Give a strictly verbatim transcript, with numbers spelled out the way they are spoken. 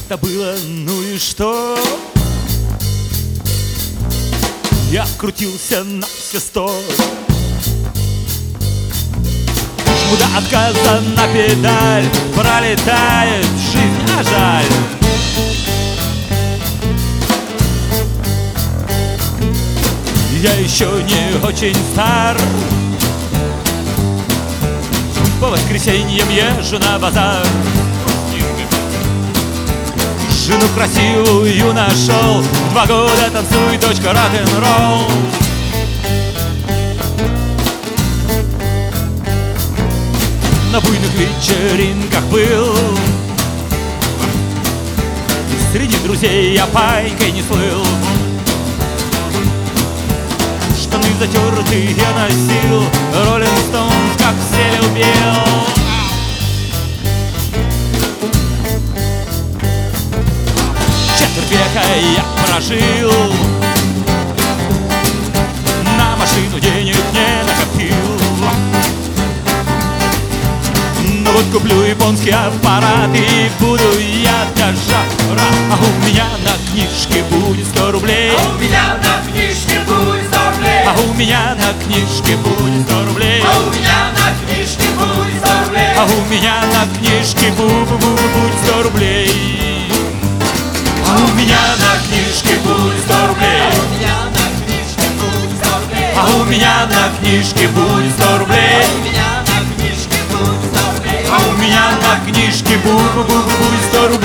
это было, ну и что? Я крутился на все сто. Жму до отказа на педаль, пролетает жизнь, а жаль. Я еще не очень стар. По воскресеньям езжу на базар. Жену красивую нашел, два года танцуй, дочка, рок-н-ролл. На буйных вечеринках был, среди друзей я пайкой не слыл. Штаны затертые я носил, Роллинг Стоунс, как все любил. Четверть века я прожил, на машину денег не накопил. Но вот куплю японский аппарат и буду я даже рад. А у меня на книжке будет сто рублей. А у меня на книжке будет сто рублей. А у меня на книжке будет сто рублей. А у меня на книжке будет сто рублей. А у меня на книжке будет сто рублей. А у меня на книжке будет сто рублей. А у меня на книжке будет сто рублей. А у меня на книжке будет сто рублей. А у меня на книжке будет сто рублей. А у меня на книжке будет сто рублей.